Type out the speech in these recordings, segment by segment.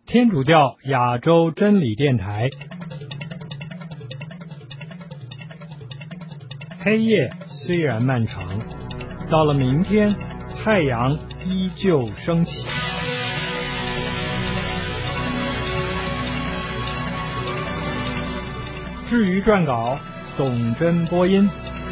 天主教亚洲真理电台。黑夜虽然漫长，到了明天，太阳依旧升起。至于撰稿，董真播音。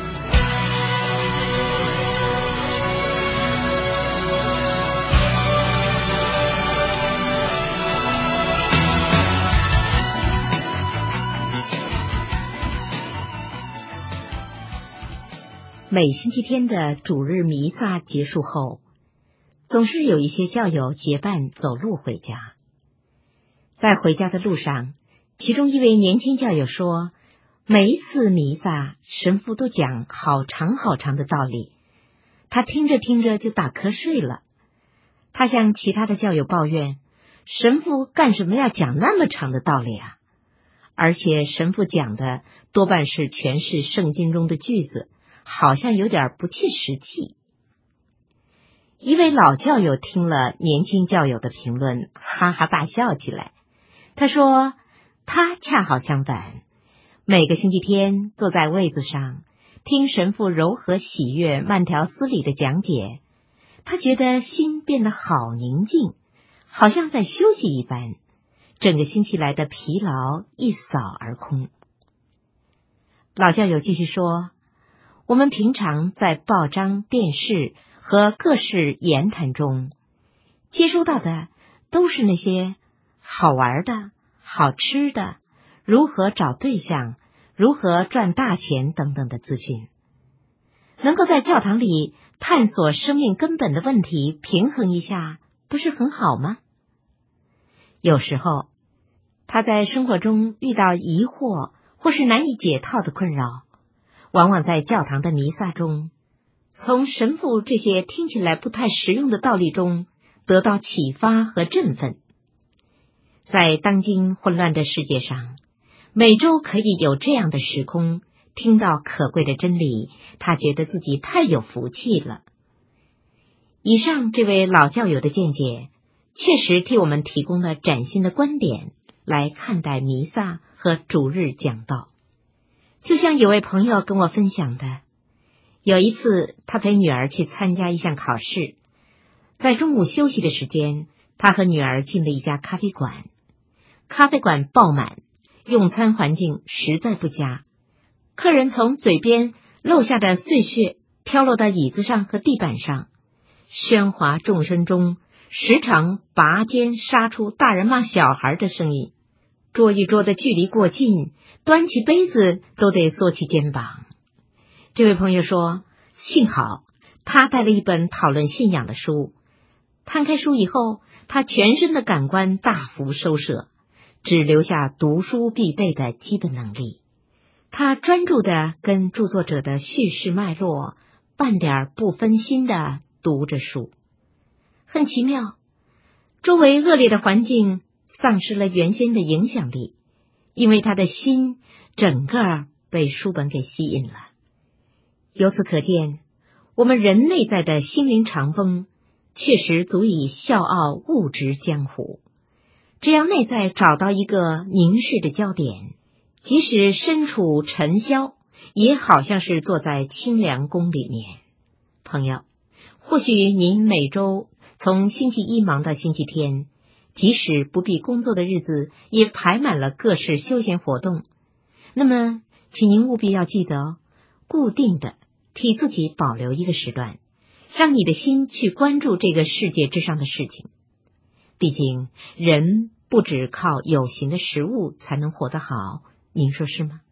每星期天的主日弥撒结束后，总是有一些教友结伴走路回家。在回家的路上，其中一位年轻教友说，每一次弥撒，神父都讲好长好长的道理，他听着听着就打瞌睡了。他向其他的教友抱怨，神父干什么要讲那么长的道理啊？而且神父讲的多半是诠释圣经中的句子，好像有点不切实际。一位老教友听了年轻教友的评论，哈哈大笑起来。他说，他恰好相反，每个星期天坐在位子上，听神父柔和喜悦、慢条斯理的讲解，他觉得心变得好宁静，好像在休息一般，整个星期来的疲劳一扫而空。老教友继续说，我们平常在报章、电视和各式言谈中接收到的都是那些好玩的、好吃的，如何找对象，如何赚大钱等等的资讯。能够在教堂里探索生命根本的问题，平衡一下，不是很好吗？有时候他在生活中遇到疑惑或是难以解套的困扰，往往在教堂的弥撒中，从神父这些听起来不太实用的道理中得到启发和振奋。在当今混乱的世界上，每周可以有这样的时空，听到可贵的真理，他觉得自己太有福气了。以上这位老教友的见解，确实替我们提供了崭新的观点来看待弥撒和主日讲道。就像有位朋友跟我分享的，有一次他陪女儿去参加一项考试，在中午休息的时间，他和女儿进了一家咖啡馆。咖啡馆爆满，用餐环境实在不佳，客人从嘴边漏下的碎屑飘落到椅子上和地板上，喧哗众生中时常拔尖杀出大人骂小孩的声音，桌与桌的距离过近，端起杯子都得缩起肩膀。这位朋友说，幸好他带了一本讨论信仰的书，摊开书以后，他全身的感官大幅收摄，只留下读书必备的基本能力。他专注地跟著作者的叙事脉络半点不分心地读着书。很奇妙，周围恶劣的环境丧失了原先的影响力，因为他的心整个被书本给吸引了。由此可见，我们人内在的心灵长风确实足以笑傲物质江湖。只要内在找到一个凝视的焦点，即使身处尘嚣，也好像是坐在清凉宫里面。朋友，或许您每周从星期一忙到星期天，即使不必工作的日子也排满了各式休闲活动，那么请您务必要记得，固定的替自己保留一个时段，让你的心去关注这个世界之上的事情。毕竟人不只靠有形的食物才能活得好，您说是吗？